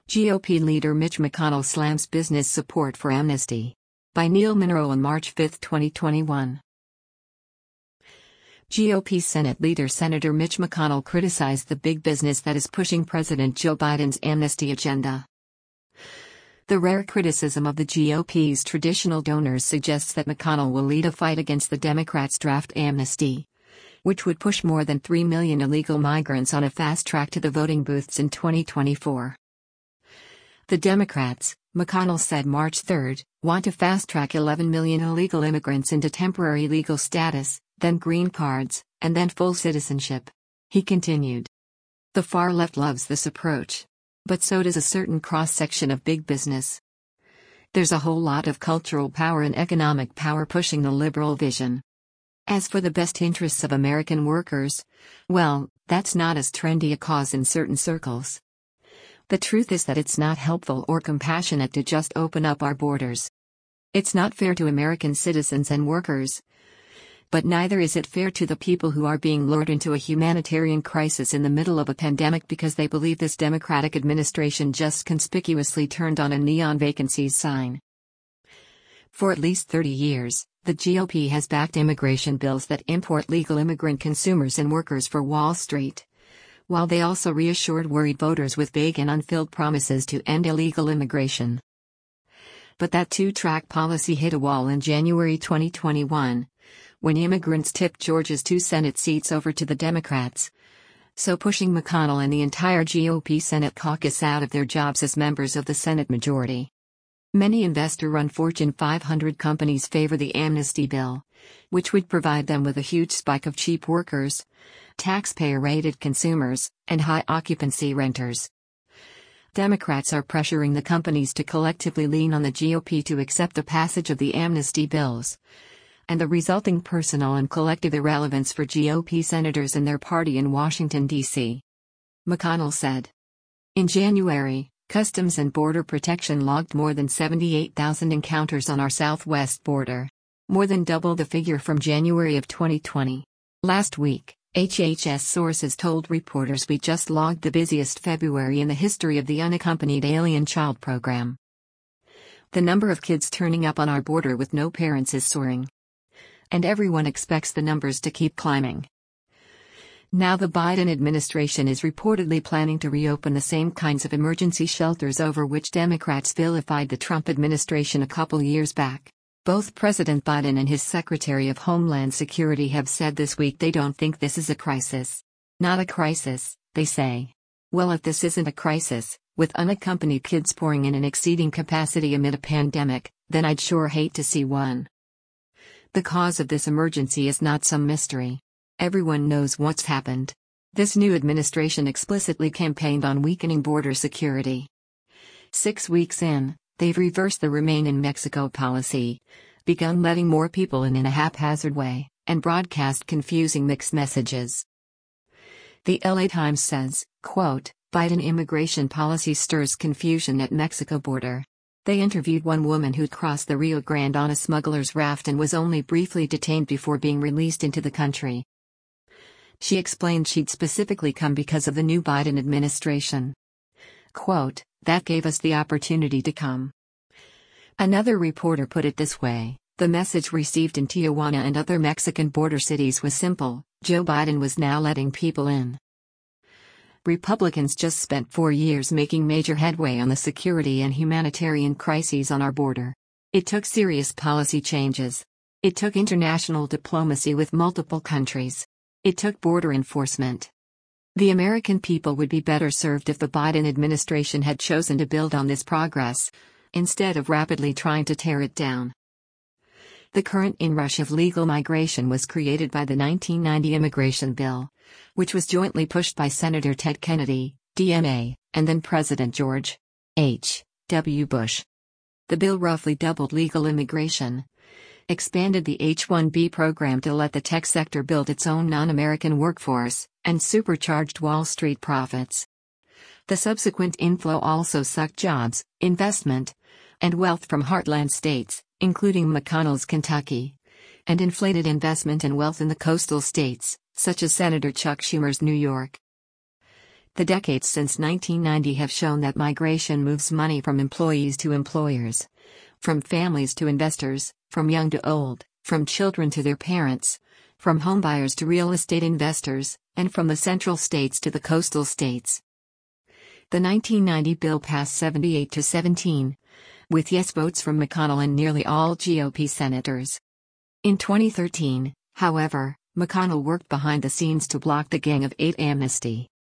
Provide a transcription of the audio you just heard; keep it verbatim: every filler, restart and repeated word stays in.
G O P leader Mitch McConnell slams business support for amnesty. By Neil Monroe on March fifth, twenty twenty-one. G O P Senate leader Senator Mitch McConnell criticized the big business that is pushing President Joe Biden's amnesty agenda. The rare criticism of the G O P's traditional donors suggests that McConnell will lead a fight against the Democrats' draft amnesty, which would push more than three million illegal migrants on a fast track to the voting booths in twenty twenty-four. The Democrats, McConnell said March third, want to fast-track eleven million illegal immigrants into temporary legal status, then green cards, and then full citizenship. He continued. The far left loves this approach. But so does a certain cross-section of big business. There's a whole lot of cultural power and economic power pushing the liberal vision. As for the best interests of American workers, well, that's not as trendy a cause in certain circles. The truth is that it's not helpful or compassionate to just open up our borders. It's not fair to American citizens and workers. But neither is it fair to the people who are being lured into a humanitarian crisis in the middle of a pandemic because they believe this Democratic administration just conspicuously turned on a neon vacancies sign. For at least thirty years, the G O P has backed immigration bills that import legal immigrant consumers and workers for Wall Street, while they also reassured worried voters with vague and unfilled promises to end illegal immigration. But that two-track policy hit a wall in January twenty twenty-one, when immigrants tipped Georgia's two Senate seats over to the Democrats, so pushing McConnell and the entire G O P Senate caucus out of their jobs as members of the Senate majority. Many investor-run Fortune five hundred companies favor the amnesty bill, which would provide them with a huge spike of cheap workers, taxpayer-rated consumers, and high-occupancy renters. Democrats are pressuring the companies to collectively lean on the G O P to accept the passage of the amnesty bills, and the resulting personal and collective irrelevance for G O P senators and their party in Washington, D C McConnell said. In January, Customs and Border Protection logged more than seventy-eight thousand encounters on our southwest border, more than double the figure from January of twenty twenty. Last week, H H S sources told reporters we just logged the busiest February in the history of the Unaccompanied Alien Child Program. The number of kids turning up on our border with no parents is soaring. And everyone expects the numbers to keep climbing. Now the Biden administration is reportedly planning to reopen the same kinds of emergency shelters over which Democrats vilified the Trump administration a couple years back. Both President Biden and his Secretary of Homeland Security have said this week they don't think this is a crisis. Not a crisis, they say. Well, if this isn't a crisis, with unaccompanied kids pouring in and exceeding capacity amid a pandemic, then I'd sure hate to see one. The cause of this emergency is not some mystery. Everyone knows what's happened. This new administration explicitly campaigned on weakening border security. Six weeks in, they've reversed the Remain in Mexico policy, begun letting more people in in a haphazard way, and broadcast confusing mixed messages. The L A Times says, quote, Biden immigration policy stirs confusion at Mexico border. They interviewed one woman who'd crossed the Rio Grande on a smuggler's raft and was only briefly detained before being released into the country. She explained she'd specifically come because of the new Biden administration. Quote, that gave us the opportunity to come. Another reporter put it this way, the message received in Tijuana and other Mexican border cities was simple, Joe Biden was now letting people in. Republicans just spent four years making major headway on the security and humanitarian crises on our border. It took serious policy changes. It took international diplomacy with multiple countries. It took border enforcement. The American people would be better served if the Biden administration had chosen to build on this progress, instead of rapidly trying to tear it down. The current inrush of legal migration was created by the nineteen ninety immigration bill, which was jointly pushed by Senator Ted Kennedy, D M A, and then President George H W Bush. The bill roughly doubled legal immigration, expanded the H one B program to let the tech sector build its own non-American workforce, and supercharged Wall Street profits. The subsequent inflow also sucked jobs, investment, and wealth from heartland states, including McConnell's Kentucky, and inflated investment and wealth in the coastal states, such as Senator Chuck Schumer's New York. The decades since nineteen ninety have shown that migration moves money from employees to employers. From families to investors, from young to old, from children to their parents, from homebuyers to real estate investors, and from the central states to the coastal states. The nineteen ninety bill passed seventy-eight to seventeen, with yes votes from McConnell and nearly all G O P senators. In twenty thirteen, however, McConnell worked behind the scenes to block the Gang of Eight amnesty.